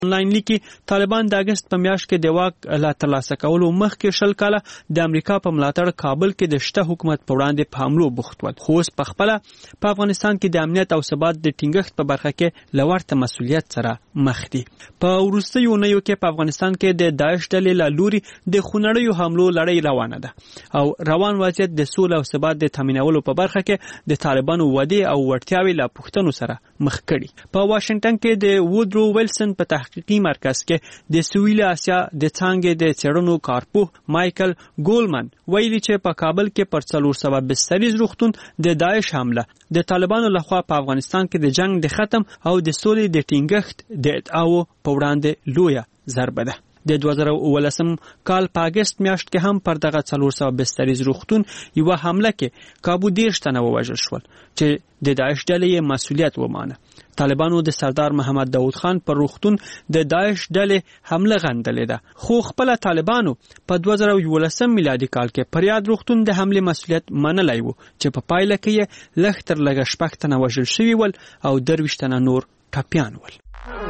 آنلاین لیکي طالبان د اگست په میاشت کې د واک لا ترلاسه کولو مخکې 20 کاله د امریکا په ملاتړ کابل کې د شته حکومت په وړاندې په حملو بوخت ول، خو اوس په خپله په افغانستان کې د امنیت او ثبات د ټینګښت په برخه کې له ورته مسؤلیت سره مخ دي. په وروستیو اونیو کې په افغانستان کې د داعش ډلې له لوري د خونړیو حملو لړۍ روانه ده او روان وضعیت د سولې او ثبات د تامینولو په برخه کې د طالبانو وعدې او وړتیاوې له پوښتنو سره مخ کړي. په واشنگټن کې د وودرو ویلسن په تحقیقي مرکز کې د سویل اسیا د څانګې د څېړنو کارپوه مایکل ګولمن ویلي چې په کابل کې پر 400 بستریز روغتون د داعش حمله د طالبانو لخوا په افغانستان کې د جنگ د ختم او د سولې د ټینګښت د ادعاو په وړاندې لویه ضربه ده. د 2019 کال په اگست میاشت کې هم پر دغه 400 بستریز روغتون یو حمله کې کابو 10 تنه ووژل شول چې د داعش ډلې مسؤلیت ومانه. طالبانو د سردار محمد داود خان پر روغتون د داعش ډلې حمله غندلې ده، خو خپل طالبانو په 2011 میلادي کال کې پر یاد روغتون د حمله مسؤلیت منلی وو چې په پایله کې لږ تر لږه 6 تنه وژل شوي ول او 23 تنه نور ټپیان ول.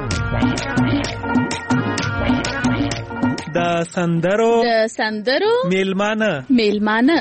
د سندرو میلمانه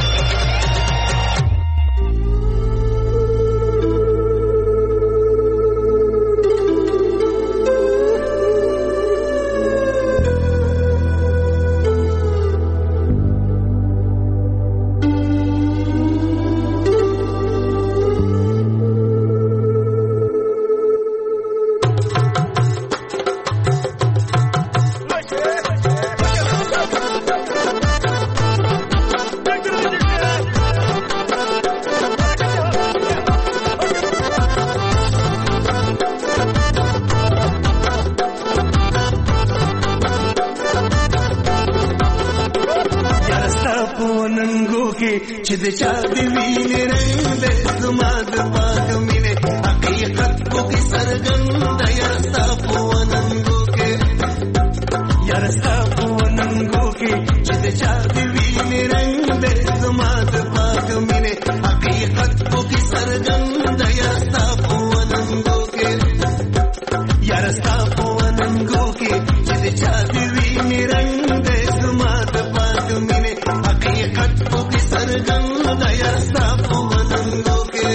چې د چا دی وینې رنګ د زما د پاک مینې حقیقت کو کې سرګند یا ستا په وننګو کې یا ستا په وننګو کې چې د چا دی وینې رنګ د زما د پاک مینې حقیقت کو کې سرګند یا ستا په وننګو کې یا ستا په وننګو کې چې د چا دی وینې رنګ د زما د پاک مینې حقیقت کو کې سرګند یا ستا په وننګو کې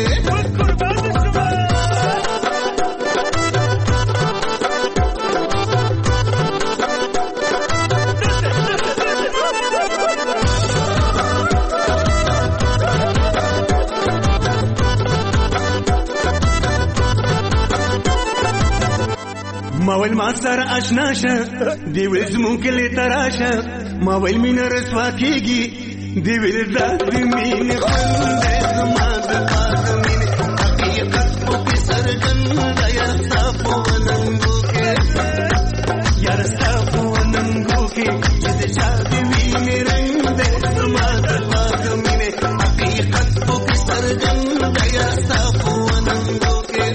ما ویل ما سره آشنا شه دی ویل زمون کلی تراشه ما ویل مینه رسوا کېږي دی ویل دا د مینې خوند دی زما د پاک مینې حقیقت خو کې څرګند یا ستا په وننګو کې یا ستا په وننګو کې چې د چا د وینې رنګ دی زما د پاک مینې حقیقت خو کې څرګند یا ستا په وننګو کې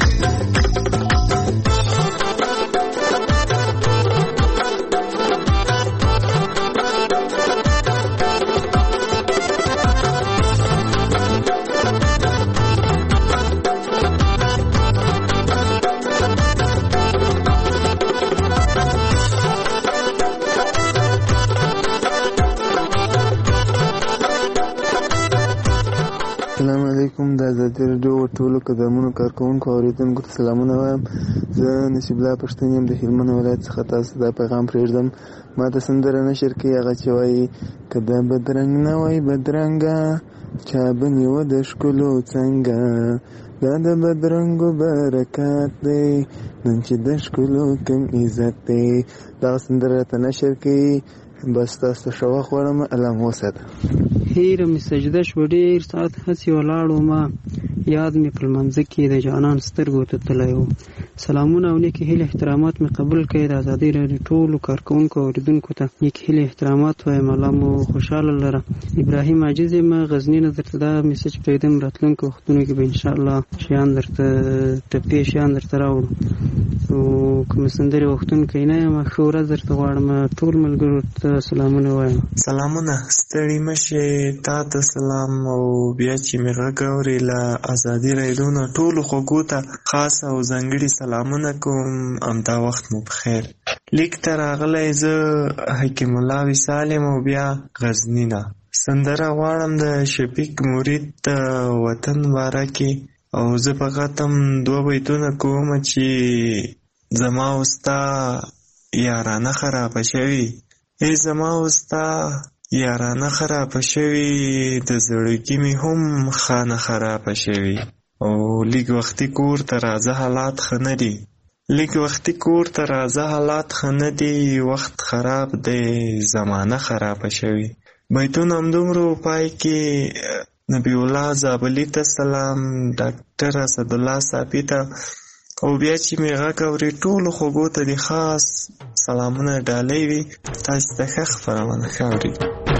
السلام علیکم. د ازادي راډیو ټولو قدمونو کارکوونکو اوریدونکو ته سلامونه وایم. زه نصیب الله پښتون یم د هلمند ولایت څخه تاسو دا پیغام پرېږدم. ما ته سندره نشر کوي هغه چې وایي که د بدرنګ نه وای بدرنګه چا به نیوه د ښکلو څنګه دا د بدرنګو برکات دی نن چې د ښکلو کم عزت دی. دغه سندره راته نشر کوي. بس تاسو ته ښه وخت غواړم. الله مو وساته. هیره مې سجده شوه ډېر ساعت هسې ولاړ ومه یاد مې په لمانځه کې د جانان سترګو ته تللی و. سلامونه او نیکې هیلې احترامات مې قبول کړئ. د ازادۍ راډیو ټولو کارکوونکو او اورېدونکو ته نیکې هیلې احترامات وایم. الله مو خوشحاله لره. ابراهیم عاجز یم غزني نه درته دا میسج پرېږدم. راتلونکو وختونو کې به انشاءالله شیان درته ټپې شیان درته راوړو. او کوم سندرې وختونکی نه یم. ښه ورځ درته غواړم. ټول ملګرو ته سلامونه وایم. سلامونه ستړي مه شئ. تا ته سلام او بیا چې مې غږ اورې له ازادي راډیو نه ټولو خوږو ته خاص او ځانګړي سلام سلامونه کوم، امدا وخت مو بخیر. لیک ته راغلی زه حکیم الله وصال یم او بیا غزني نه. سندره غواړم د شفیق مرید د وطن باره کې، او زه فقط هم 2 بیتونه کوم چې زما وستا یارانه خرابه شوي. ای زما وستا یارانه خرابه شوي، د زړګي مې هم خانه خرابه شوي. او لیک وختي کور ته راځه حالات ښه نه دي، لیک وختي کور ته راځه حالات ښه نه دي، وخت خراب دی زمانه خرابه شوي. بیتون همدومره پای کې نبی الله زابلي ته سلام، ډاکټر اسدالله صافي ته، او بیا چې مې غږ اوري ټولو خوږو ته دې خاص سلامونه ډالۍ وي. تاسو ته ښه خپرونه ښه اوري.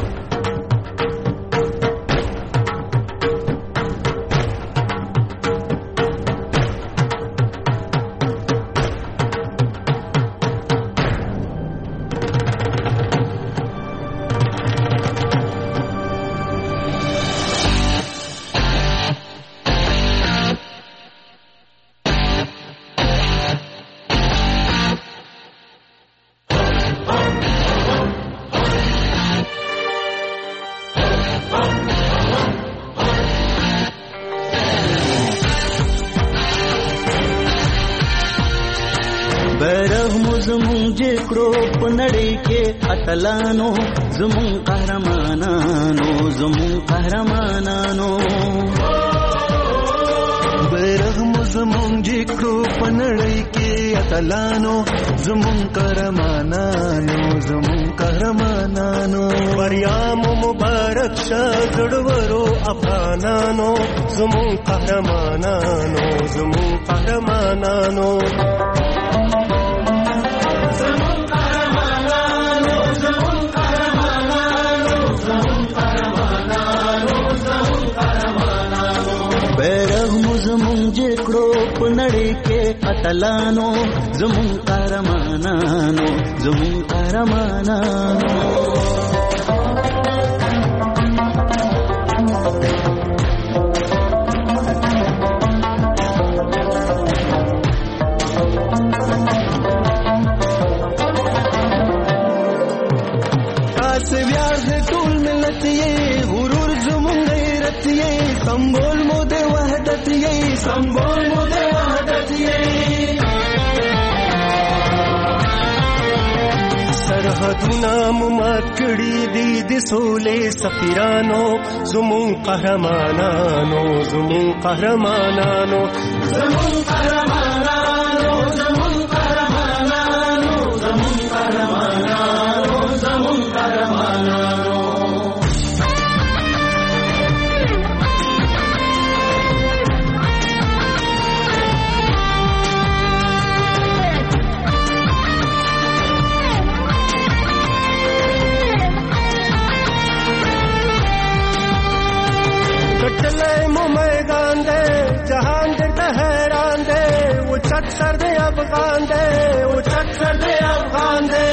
اتلانو زمون قهرمانانو، زمون قهرمانانو، بیرغ مو زمون جکړو پنړی کې اتلانو، زمون قهرمانانو، زمون قهرمانانو، بریا مو مبارک شه زړورو افغانانو، زمون قهرمانانو، زمون قهرمانانو. نړۍ کې اتلانو، زمون قهرمانانو، زمون قهرمانانو. تاسو ویاړ د ټول ملت یې، غرور زمون غیرت یې، سمبول مو د وحدت یې، سمبول مو د سرحدونه مو مات کړي دي د سولې سفیرانو، زمون قهرمانانو، زمون قهرمانانو، زمون قهرمانانو، زمون قهرمانانو، زمون قهرمانانو، زمون قهرمانانو. چک سر دے افغان دے، وہ چک سر دے افغان دے،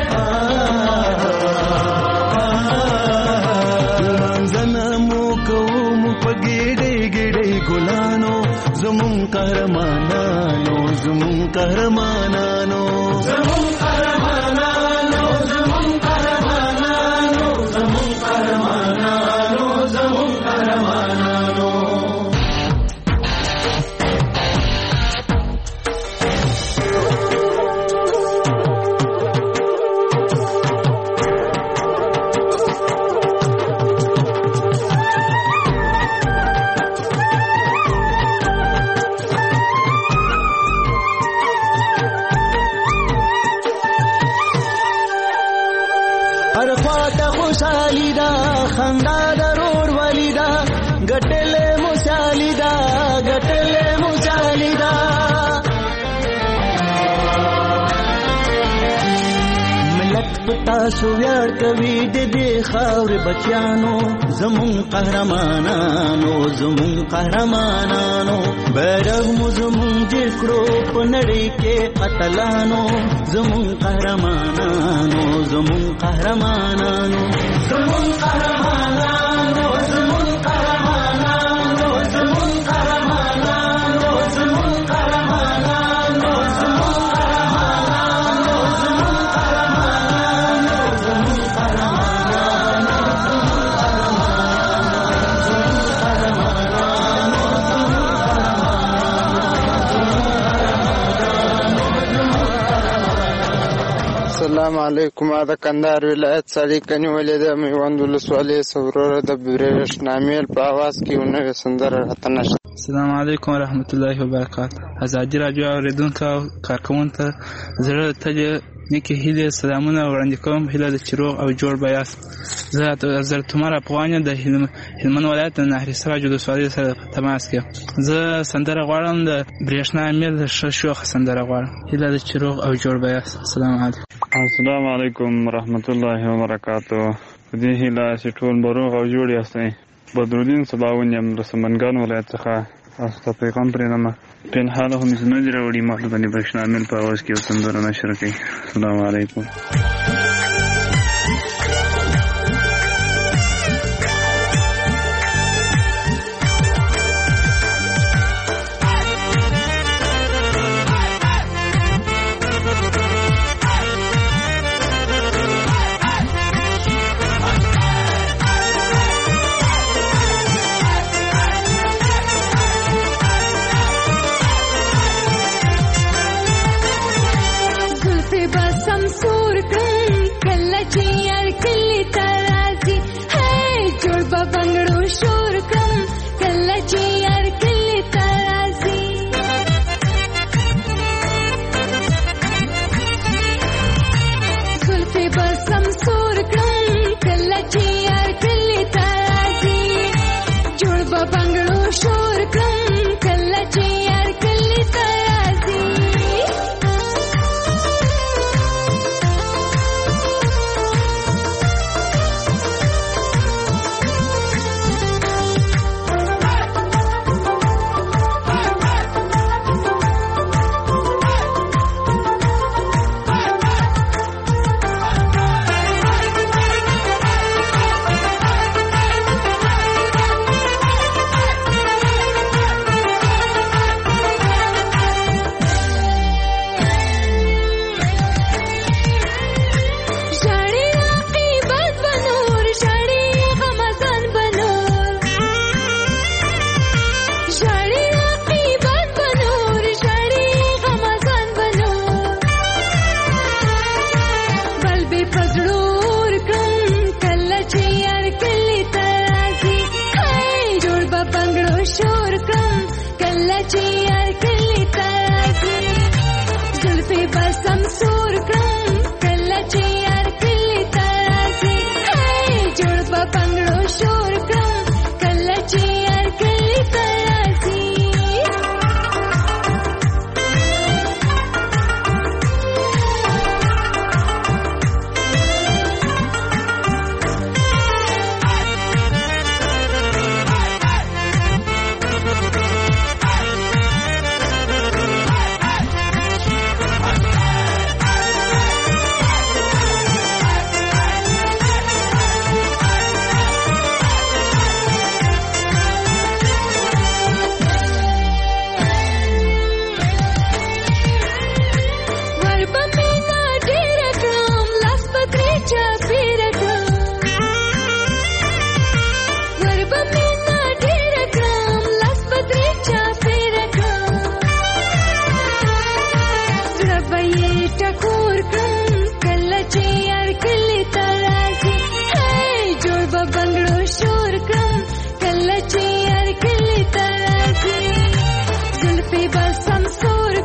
لمانځنه مو کوم په ګېډۍ ګېډۍ ګلانو، زمون قهرمانانو، زمون قهرمانانو، زمون قهرمانانو، زمون قهرمانانو، زمون قهرمانانو، زمون قهرمانانو. خندا ضرور ولیدا، ګټلې مشالیدا، ګټلې مشالیدا. ملت پتا سو ویاړ کوي د دې خاورې بچیانو، زمون قهرمانانو، زمون قهرمانانو، بیرغ مو زمون جکړو په نړۍ کې اتلانو، زمون قهرمانانو، زمون قهرمانانو، زمون قهرمانانو، زمون قهرمانانو، زمون قهرمانانو، زمون قهرمانانو. السلام علیکم. د کندهار ولایت سړی کنیولې د میوند ولسوالۍ سوروره د برېښنامیل په اواز کې یو نوې سندره راته نشته. السلام علیکم ورحمت الله وبرکاته. ازادي راډیو اوریدونکو او کارکوونکو زړه ته نیکې هیلې سلامونه وړاندې کوم. هیله ده چې روغ او جوړ به یاست. زه حضرت عمر افغان د هلمند ولایت د نهر سراج ولسوالۍ سره په تماس کې. زه سندره غواړم د برېښنا میل شوخه سندره غواړم. هیله ده چې روغ او جوړ به یاست. السلام علیکم. السلام علیکم ورحمت الله وبرکاته. په دې هیله چې ټول به روغ او جوړ یاستئ. بدرالدین صباون یم د سمنګان ولایت څخه. تاسو ته پیغام پرېږدم پنهاله هم زموږ راوړي ما باندې برېښنا میل په اواز کې یو سندره نشر کوي. السلام علیکم.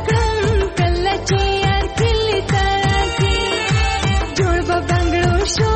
Sure.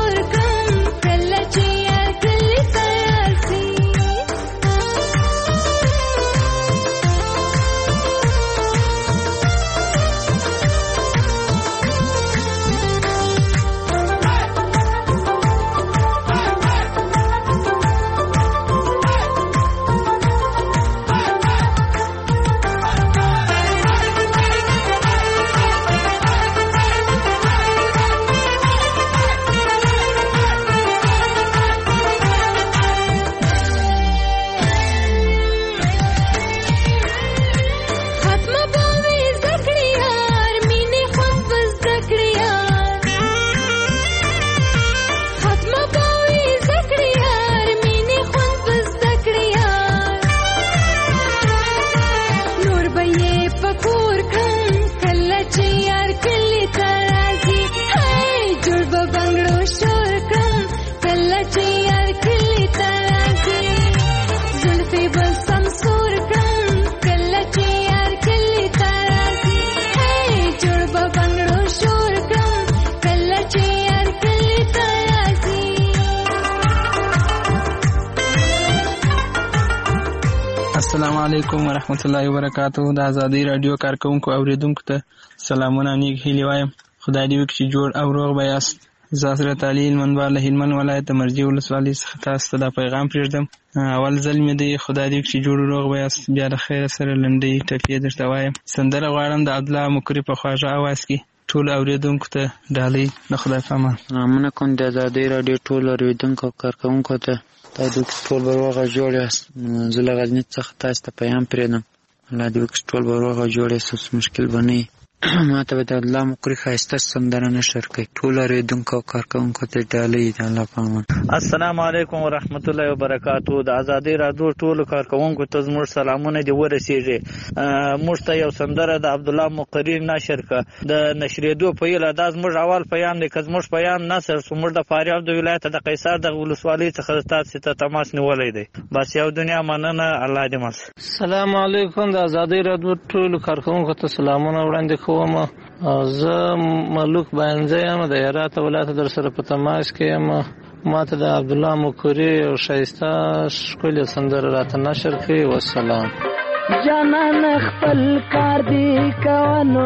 علیکم ورحمت الله وبرکاتہ. د ازادي رادیو کارکونکو اوریدونکو ته سلامونه نیک هیلې وایم. خدای دې وکړي چې جوړ او روغ به یاست. زه حضرت علي المنبع له هلمند ولایت د مرجې ولسوالۍ څخه تاسو ته دا پیغام پرېږدم. اول ځل مې دی خدای دې وکړي چې جوړ روغ به یاست. بیا د خیره سره لنډۍ ټپې درته وایم. سندره غواړم د عبدالله مکري په خواږه اواز کې ټول اوریدونکو ته ډالۍ د خدای په امان. سلامونه کوم د ازادي رادیو ټول اوریدونکو او کارکونکو ته. خدای دې وکړي ټول به روغ او جوړ یاست. زه له غزني څخه تاسو ته پیغام پرېږدم. الله دې وکړي ټول به روغ او جوړ یاست. اوس مشکل به نه وي. ما ته به د الله مکري ښایسته سندره نشر کړي. ټول اوریدونکو او کارکونکو ته ډالۍ د الله په امان. السلام علیکم ورحمت الله وبرکاتو. د ازادي رادیو ټول کارکونکو ته زموږ سلامونه دې ورسیږي. موږ ته یو سندره د عبدالله مقری نشر کړه د نشریدو په هیله. دا زموږ اول پیغام دی. که زموږ پیغام نشر شو موږ د فاریاب د ولایت د قیصر د ولسوالۍ څخه تاسو ته تماس نیولی دی. بس یو دنیا مننه. الله دې مل. السلام علیکم. د ازادي رادیو ټول کارکونکو ته سلامونه وړاندې کوم. زه ملوک باینځه یم د هرات ولایت در سره په تماس کې یم. ما ته د عبدالله مکري او ښایسته ښکلې سندره راته نشر کړي. والسلام. جانان خپل کار دی کوانو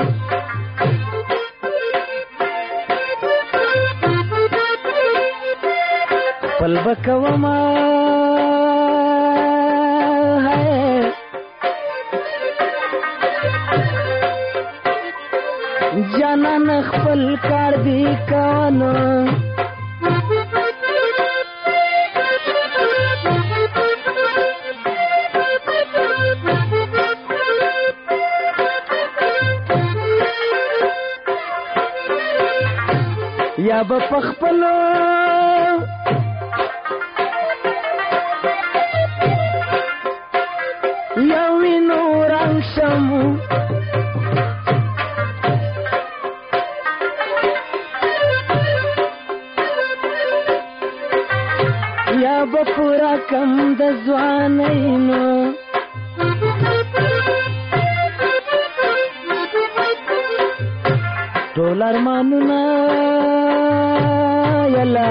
خپل بکوما جانان خپل کار دی کوانو یا به پخپلو یا وینو رنگ شمو یا به پورا کم د ځوانینو ټول ارمانونه یلا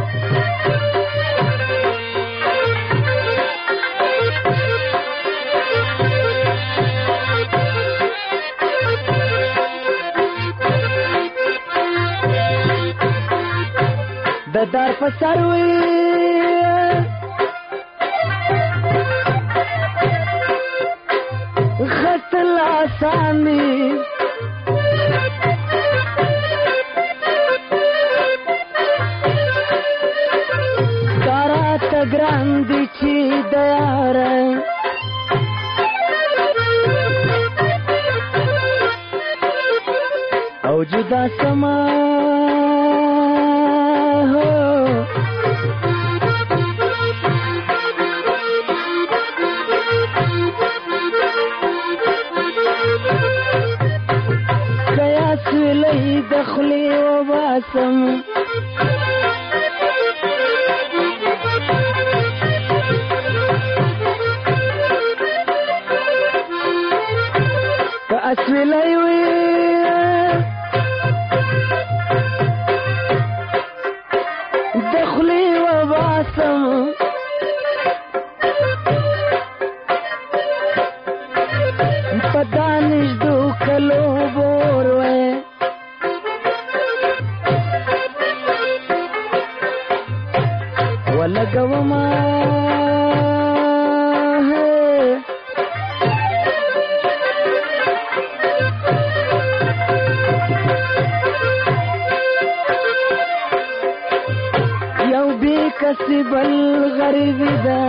د دار په سر وي غسل آسان دی ګران دی چې د یاره او جدا سما قیاس ولی دخلی و باسم اسویلی وی دخلی و باسم پدانش دو کلو بور وی ولگو ما کسی بل غریبی دا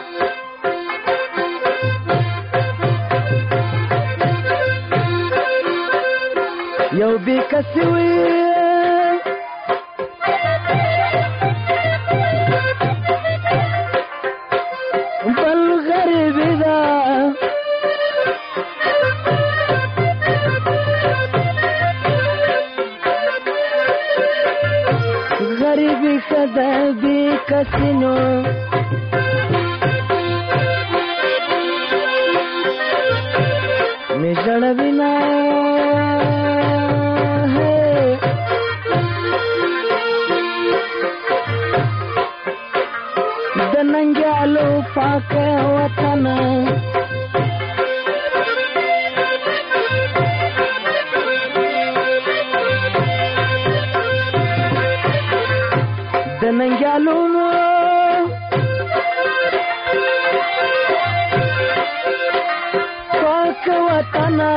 یو بی کسی وی بل غریبی دا غریبی کدا بی کسینو می جړوینا د ننګالو پاک وطن ننګیالونو پاک وطنه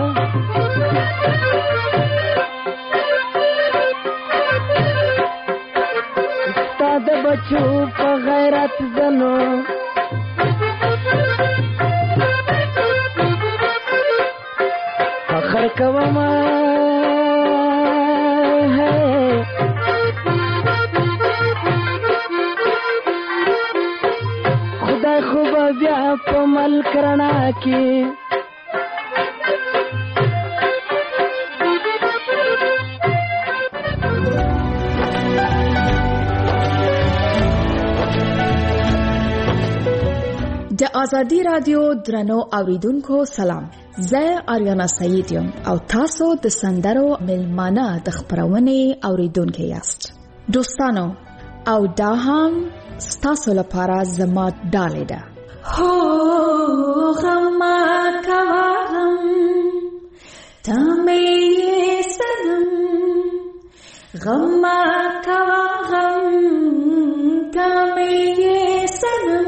ستا د بچو په غیرت زنو فخر کوم خدای خو به بیا په ملک رڼا کې د ازادي رادیو درنو اوریدونکو سلام. زه آریانا سعید یم او تاسو د سندرو ملمانه د خبرونې اوریدونکو یاست. دوستانو او دا هم ستاسو لپاره زما ډالۍ ده. هو غم کوا غم تمه سنم غم کوا غم تمه سنم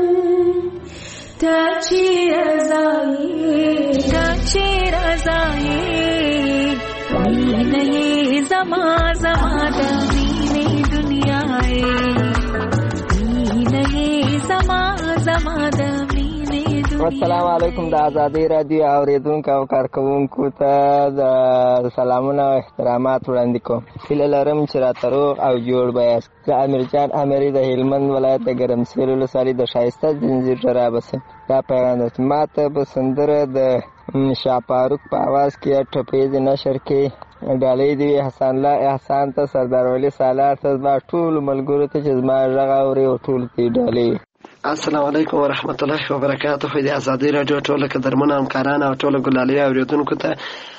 تاچی رضایی وی نہیں زما دمینی دنیای وی نہیں زما دمینی دنیای. السلام علیکم د ازادي رادیو اوریدونکو او کارکونکو ته د سلامونه او احترامات وړاندې کوم. هیله لرم چې راته روغ او جوړ به یاست. زه امیرجان امری د هلمند ولایت د ګرمسیر ولسوالۍ د ښایسته ځنځیر ډرابه یم. دا پیغام ده ما ته به سندره د شاپاروک په اواز کې ټپیز نشر کې ډالۍ دی حسن الله احسان ته سردار ولی سالار ته زما ټول ملګرو ته چې زما غږ اوري او ټول ته ډالۍ. السلام علیکم ورحمت الله وبرکاته. د ازادي رادیو ټول قدرمن همکاران او ټول ګلالي اوریدونکو ته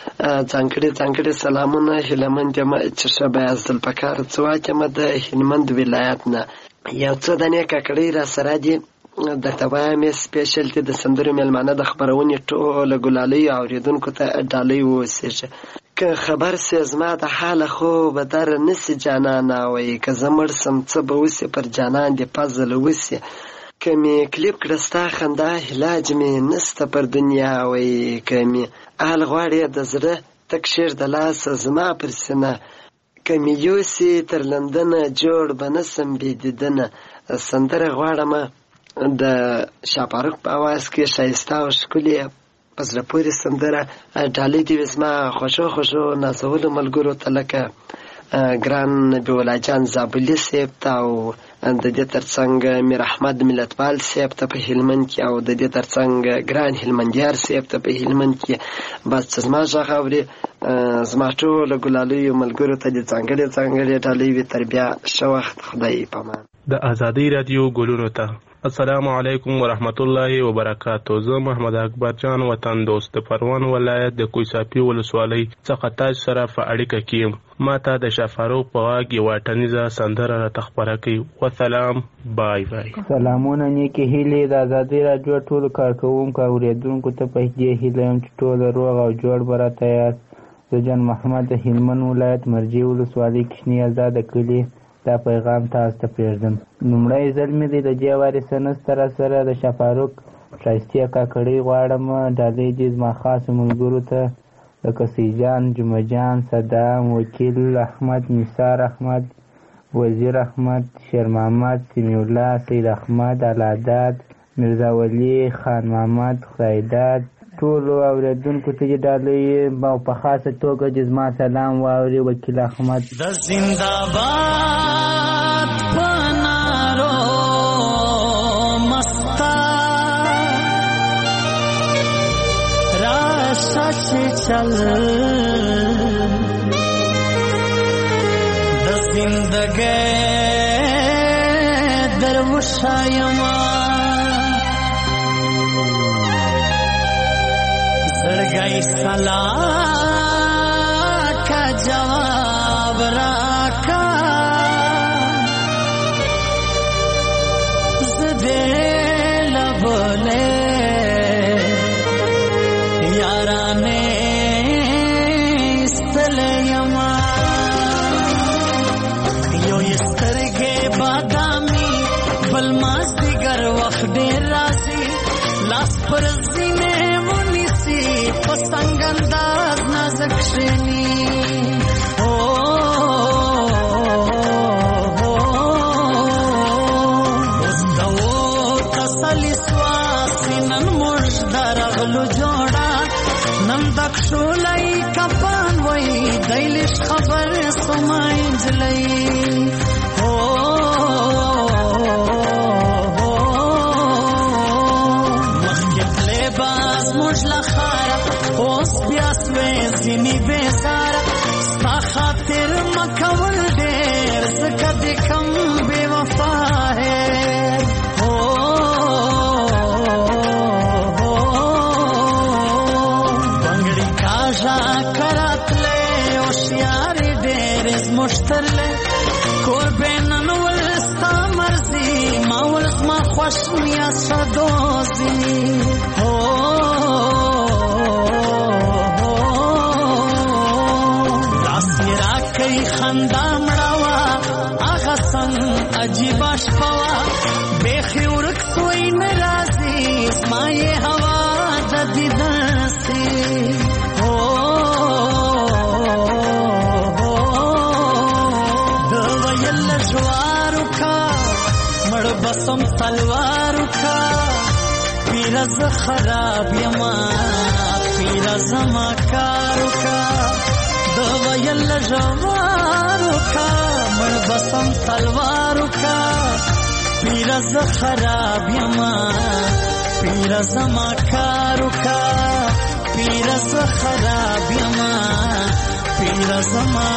ځانګړي سلامونه. هلمند یم چې شبه ازل پکار څواکم د هلمند ولایت نه یو څه دنه ککړی را سره دي د توایم سپیشل د سندرو ملمانه د خبرونې ټول ګلالي اوریدونکو ته ډالۍ وسیږي. که خبر سي زما د حال خو به در نسی جانان وای که زمړ سم څه به وسی پر جانان دی پزل وسی کمی کلیپ کړستا خندا علاج می نسته پر دنیا وای کمی ال غواړي د زړه تک شیر د لاس زما پر سینه کمی یوسی تر لندن جوړ بنسم بيدیدنه. سندره غواړم د شاپاروک په اواز کې شایسته او ښکلې پس راپورې سندره ډالۍ دې زما خوشو نازولو ملګرو ته لکه ګران نبی الله جان زابلي صاحب ته او د دې ترڅنګ میر احمد ملتپال صاحب ته په هلمند کې او د دې ترڅنګ ګران هلمندیار صاحب ته په هلمند کې بس زما غږ اوري زما ټول ګلالیو ملګرو ته د ځانګړي ډالۍ وي. تر بیا ښه وخت. خدای پامان. د ازادي رادیو ګلونو ته السلام علیکم ورحمت الله وبرکاتہ. زه محمد اکبر جان وطن دوست د پروان ولایت د کویساپی ولسوالۍ څخه تاسو سره په اړیکه کې یم. ما ته د شفاروق په واګ یو ټنیزه سندره را تخبره کوي. والسلام بای بای. سلامونه نیکی هیلې د ازادي رادیو ټول کارکونکو اوریدونکو ته په دې هیله یم چې ټول روغ او جوړ براته یاست. زه جان محمد د هلمند ولایت مرجی ولسوالۍ کښنی آزاد کلی دا پیغام تاسو ته پرېږدم. لومړی ځل مې دی د دې وارثه نسته را سره د شفاروق ښایستې کاکړۍ غواړم ډالۍ دې زما خاصو ملګرو ته لکه سیجان، جمعجان، صدام، وکیل احمد، نثار احمد، وزیر احمد، شیر محمد، سمیع الله، سید احمد، علاداد، مرزا ولی، خان محمد، خدایداد ټولو اوریدونکو ته دې ډالۍ او په خاصه توګه دې زما سلام واوري. وکیل احمد د زنده‌باد پنارو مستا راشه چل د زندګۍ دروشایما زړګی سلام کا جواب راکا زده لبله یارانه استلیما یو استرګې باد کښینی اوس دو تسلی سواسی نن موږ درغلو جوړه نن دکشولای کپان وای دیلش خبر سمای جلای اوس بیا سوې سینې بیزاره ستا خاطر مکول ډېر ځکه دې کم بې وفا هېر بنګړي کاژه کراتلې هوښیارې ډېرې زموږ ترلې کور بې ننول ستا مرضي ما ول زما خوښ نیاز ښه دوزي خندا مړوا هغه څنګه عجیب شپوا بیخي ورک سوی ناراضي زما یې هوا د دیدن سي د ویل جوارو کا مړ بسم تلوارو کا پیرز خراب یما پیرز ما کارو کا د ویل جوارو کا مړ بسم تلوارو کا پیرز خراب یما پیرز ما کارو کا پیرز خراب یما پیرز ما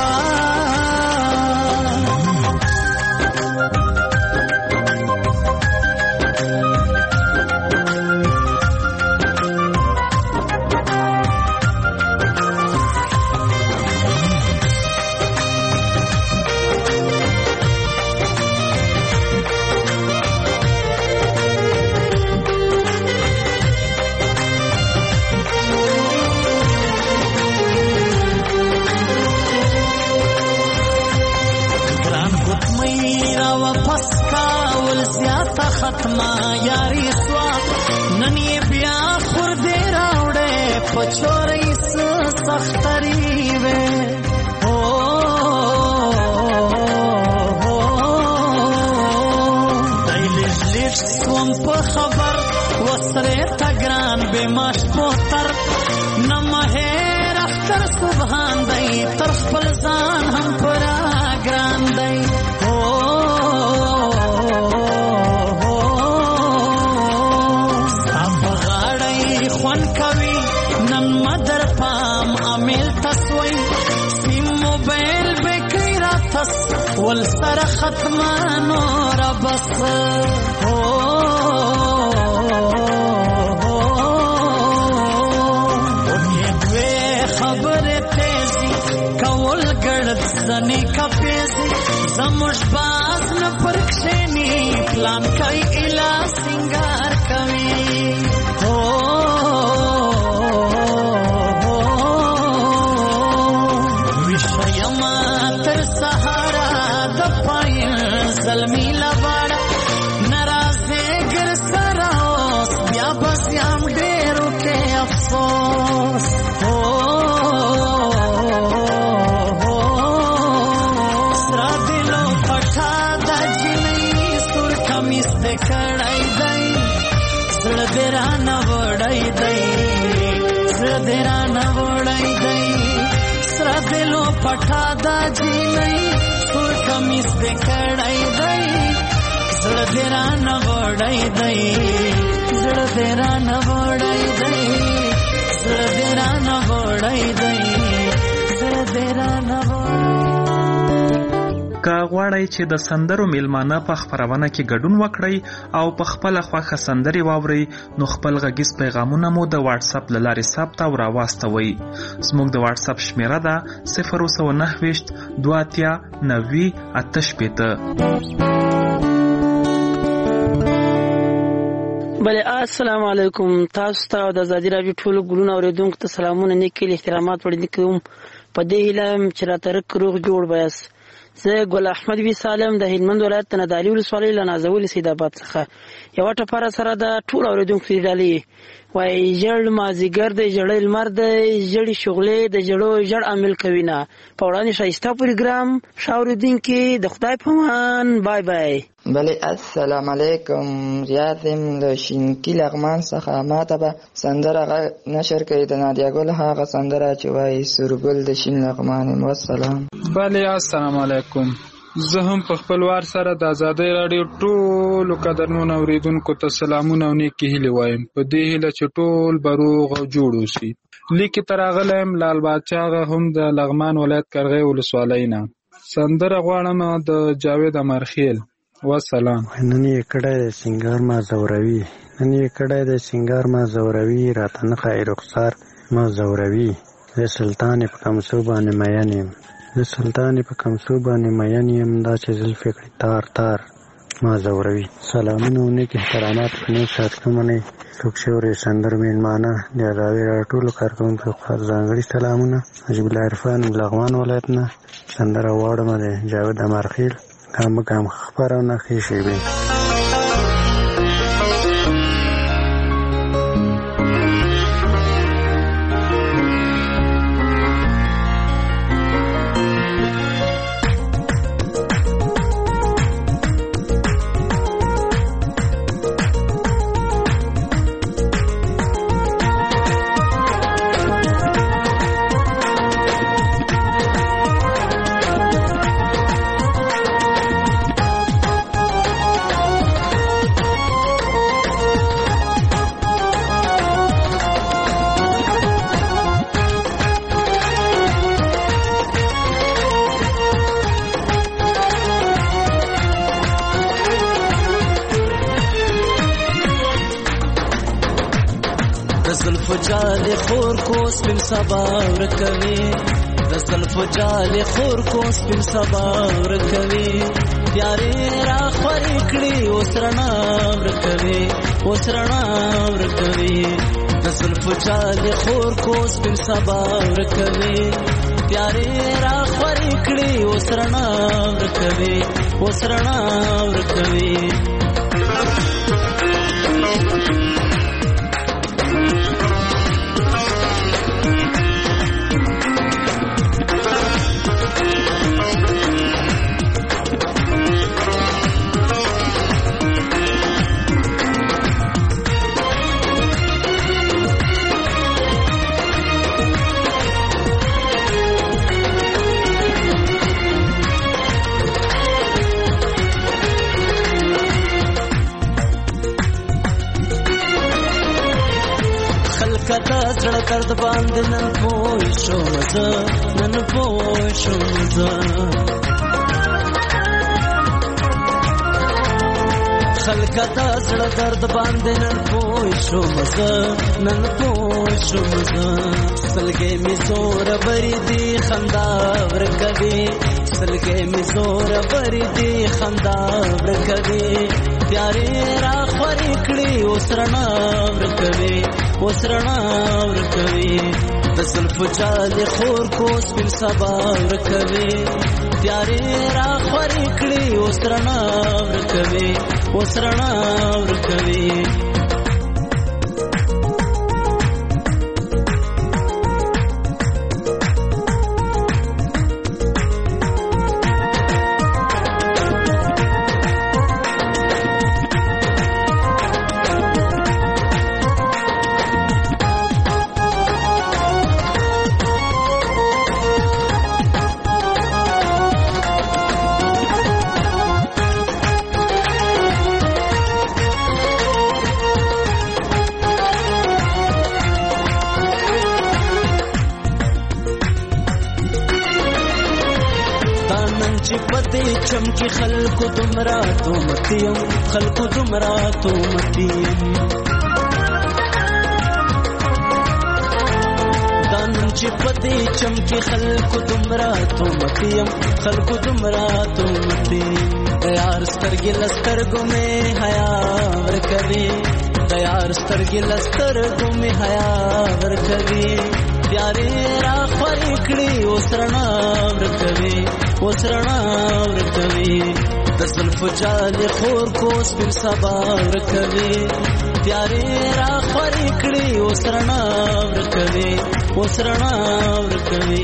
ختما یاری سوا نن یې بیا خور دې راوړې پچورې سختري وې دیلش لیش سوم په خبر وسره تګران به ماش پوتر نمهر اختر سبحان دی تر خپل ځان هم پر ګران دی والسر ختمانو ربص دوی خبر تیزی کول گرد زنی کپیزی زموش باز نپرکشنی پلان کئی الا سنگار کوي وشیما تر سهارا زلمی لواړه ناراضه ګر سره اوس بیا بس یم ډېرو کې افسوس سره دلو پټا د جنې سور کمیس دې کړای دی زړه دې رانه وړای دی زړه دې رانه وړای دی سره دلو پټا د جنې کمیس دې کړای دی زړه دې رانه وړای دی زړه دې رانه وړای دی زړه دې رانه وړای دی زړه دې رانه که غواړئ چې د سندرو میلمانه په خپرونه کې ګډون وکړئ او په خپله خوښه سندرې واورئ نو خپل غږیز پیغامونه مو د واتساپ له لارې ثبت او راواستوئ. زموږ د واتساپ شمیره ده 029 2 90 88. بله السلام علیکم. تاسو ته د ازادي راډیو ټولو ګلونه اوریدونکو ته سلامونه نیکې احترامات وړاندې کوم. په دې هیله چې راته روغ جوړ بیاست. زه ګل احمد وی سالم د هلمند ولایت نادعلي ولسوالۍ له نازولي سیدآباد څخه یوه ټپره سره د ټول اورېدونکو ډالۍ وایي ژړ مازدیګر دی ژړی لمر دی ژړې شغلې د ژړو ژړ عامل کوي نه. په وړاندې ښایسته پروګرام ښه اورېدونکي د خدای په امان. بای بای. بله السلام علیکم. زیات یم له شینکي لغمان څخه. ما ته به سندره نشر کوي د نادیه ګل هغه سندره چې وایي سورګل د شین لغمان یم. والسلام. بله السلام علیکم. زه هم په خپل وار سره د ازادۍ راډیو ټولو قدرمنو اورېدونکو ته سلامونه او نیکې هیلې وایم، په دې هیله چې ټول به روغ او جوړ اوسي. لیکې ته راغلی یم لال باچا هغه هم د لغمان ولایت کرغی ولسوالۍ نه. سندره غواړم د جاوید امرخیل. والسلام. نن یې کړی د سینګار ما زوروي، نن یې کړی د سینګار ما زوروي، راته نه ښایي رخسار ما زوروي. زه سلطان په کمسو باندې مین یم، زه سلطان په کمسو باندې مین یم، دا چې زلفې کړي تار تار ما زوروي. سلامونه او نیک احترامات په نیک ساتلو منئ. څوک شورې سندر میلمانه د ازادۍ راډیو ټولو کارکوونکو خاص ځانګړي سلامونه. نجیب الله عرفان لغمان ولایت نه سندره غواړم د جاوید امرخیل. ګام به ګام خپرونه ښې شېبې. سبا ورکوي د زلفو جال خور کو سپین سبا ورکوي یارې را خورې کړي اوس رڼا ورکوي اوس رڼا ورکوي د زلفو جال خور کو سپین سبا ورکوي یارې را خورې کړي اوس رڼا ورکوي اوس رڼا ورکوي. زړه درد باندې نن پوه شوم زه نن پوه شوم زه خلکه دا زړه درد باندې نن پوه شوم زه نن پوه شوم زه سلګې مې زور بری دی خندا ورکوي سلګې مې زور بری دی خندا ورکوي پیارې را خورې کړي اوس رڼا ورکوي اوس رڼا ورکوي د زلفو جال خور کو سپین سبا ورکوي پیارې را خورې کړي اوس رڼا ورکوي اوس رڼا ورکوي. چمکی خلکو دمرا تو متیم خلکو دمرا تو متیم دانم چې پدې چمکی خلکو دمرا تو متیم خلکو دمرا تو متیم یار سترګې لسترګو مې حیا ورکوي یار سترګې لسترګو مې حیا ورکوي تیارې را خورې کړې اوس رڼا ورکوي اوس رڼا ورکوي د زلفو جالې خور کو سپین سبا ورکوي تیارې را خورې کړې اوس رڼا ورکوي اوس رڼا ورکوي.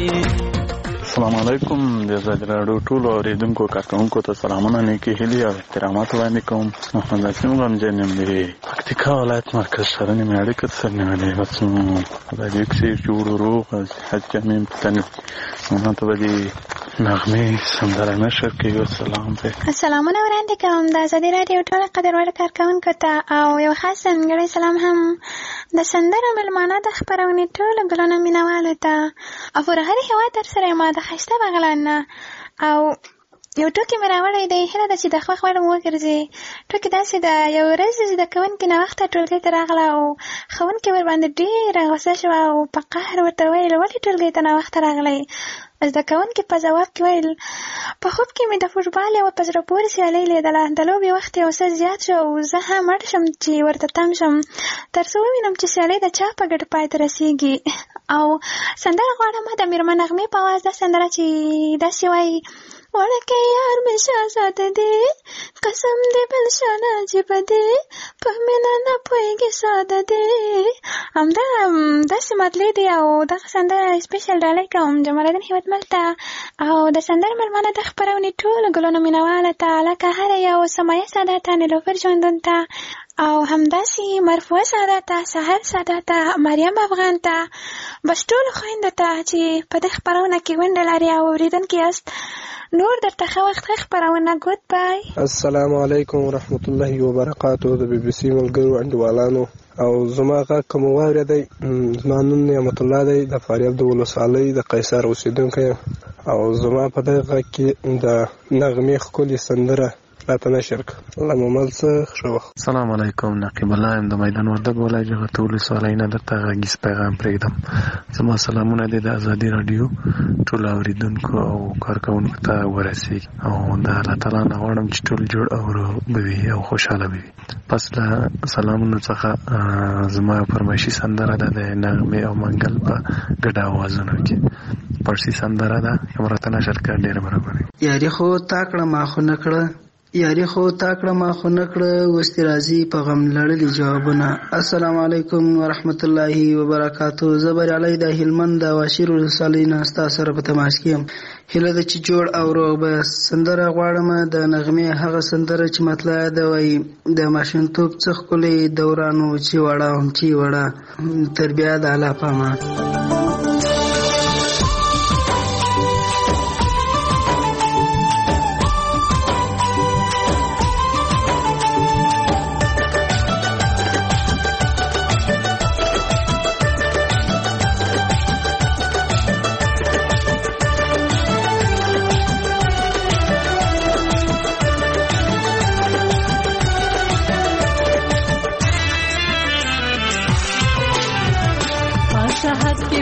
السلام علیکم د آزادي راډیو ټولو اورېدونکو کارکوونکو ته سلامونه نیکې هیلې او احترامات وړاندې کوم. محمد اسیم غمجن یم د پکتیکا ولایت مرکز ښارنې مې اړیکه سره نیولې بس ازادي کښې جوړ روغ صحت جامع پتن ما ته به د نغمې سندره نشر کوي. سلام دی سلامونه وړاندې کوم د آزادي راډیو ټولو قدرمنو کارکوونکو ته او یو خاص ځانګړی سلام هم د سندرو مېلمانه د خپرونې ټولو ګلانو مینوالو ته او پر هر هېواد در سره ما د ښایسته بغلان نه او یو ټوکې مې راوړی دی. هیله ده چې د خوښ وړ وګرځي. ټوکې داسې ده یو ورځ زده کوونکې ناوخته ټولګۍ ته راغله او ښوونکې ورباندې ډېره غوسه شوه او په قهر ورته ویل ولې ټولګۍ ته ناوخته راغلی. زده کوونکې په ځواب کې ویل په خوب کې مې د فوټبال یوه په زړه پورې سیالۍ لیدله. د لوبې وخت یو څه زیات شو او زه هم اړ شم چې ورته تم شم تر څو ووینم چې سیالۍ د چا په ګټه پای ته رسېږي. او سندره غواړم د میرمن نغمې په اواز دا سندره چې داسې وایي وړکې یار مې شهزاده دی قسم دې بل شانه عجیبه دی په مینه نه پوهېږي ساده دی. همدا داسې مطلع دی او دغه سندره سپیشل ډالۍ کوم جمالدین هیوادمل ته او د سندرو مېلمانه د خپرونې ټولو ګلانو مینواله ته لکه هره یو سمایه ساده ته نیلوفر ژوندون ته او همداسې مرفوعه ساده ته سحر ساده ته مریم افغان ته بس ټولو خویندو ته چې په دې خپرونه کې ونډه لري او اورېدونکي یاست. نور درته ښه وخت ښه خپرونه. ګود بای. السلام علیکم ورحمت الله وبرکاتو. د بي بي سي ملګرو انډیوالانو او زما غږ که مو واورېدی زما نوم نعمت الله دی د فاریاب د ولسوالۍ د قیصر اوسېدونکی او زما په دغه غږ کې د نغمې ښکلې سندره راته نشر کړه. له ممل څه ښه وخت. السلام علیکم نقیب الله یم د میدان وردګ ولایت جغتو ولسوالۍ نه درته غږیز پیغام پرېږدم. زما سلامونه دې د ازادي راډیو ټولو اورېدونکو او کارکوونکو ته ورسېږي او د الله تعالی نه غواړم چې ټول جوړ او روغ به وي او خوشحاله به وي. پس له سلامونو څخه زما فرمایشي سندره ده د نغمې او منګل په ګډه اوازونو کې پړسي سندره ده یم راته نشر کړه. ډېره برابر یاري خو تا کړه ما خو نه کړه یاري خو تا کړه ما خو نه کړه اوس دې راځي په غم لړلي جوابونه. السلام علیکم ورحمت الله وبرکاتو. زه بریالی د هلمند د واشیر ولسوالۍ نه ستا سره په تماس کې یم. هیله ده چې جوړ او روغ به. سندره غواړم د نغمې هغه سندره چې مطلع ده وایي د ماشومتوب څه ښکلی دورانو چې وړه هم چې وړه تر بیا د الله پامه. شهد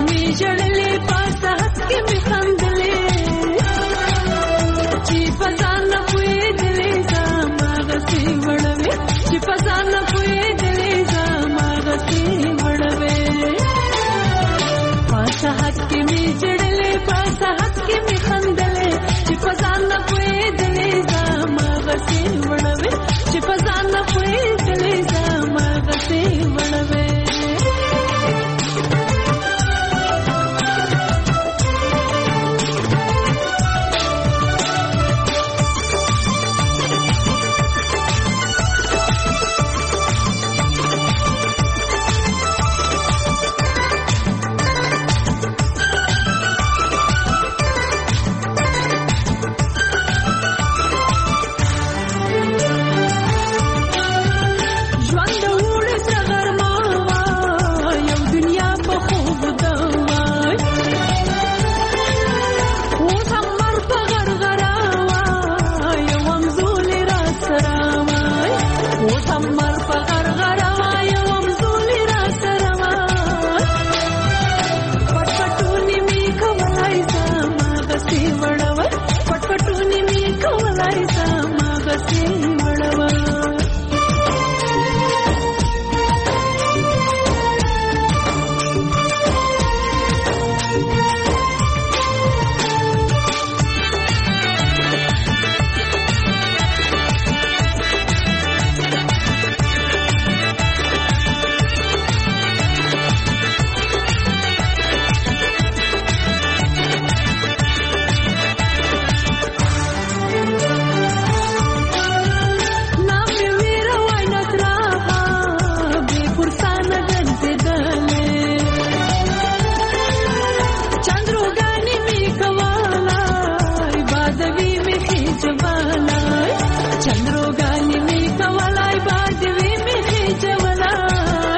بادوي می خجولای چندروګانی می کولای بادوي می خجولای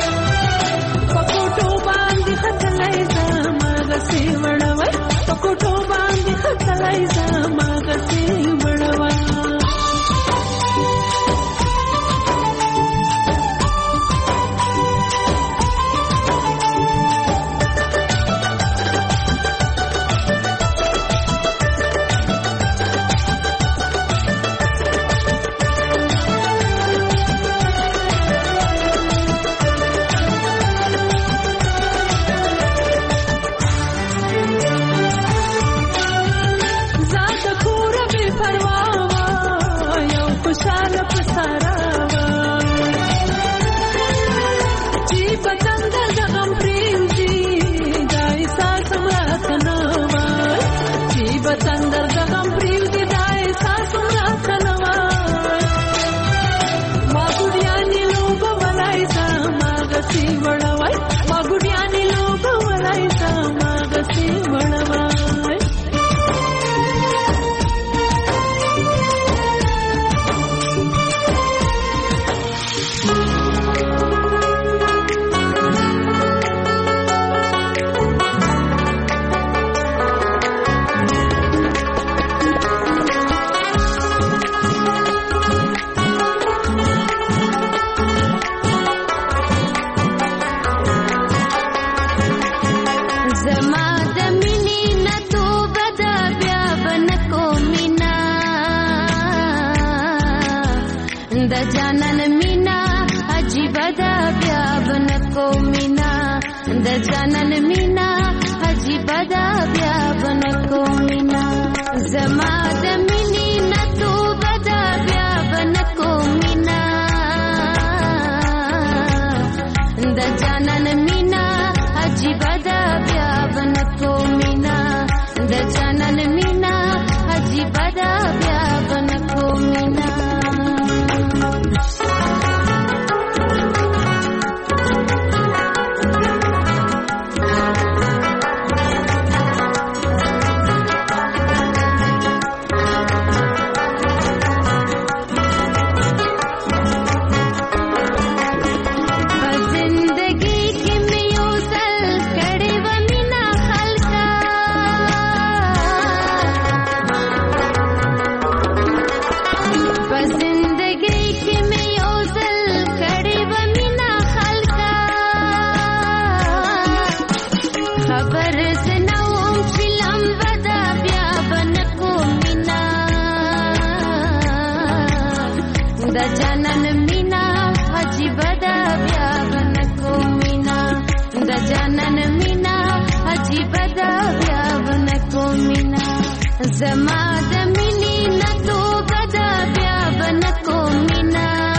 پکوټو باندې خطلای زما غسي وړوي پکوټو باندې خطلای زما غسي وړوي زما د مینې نه توبه ده بیا به نه کوم مینا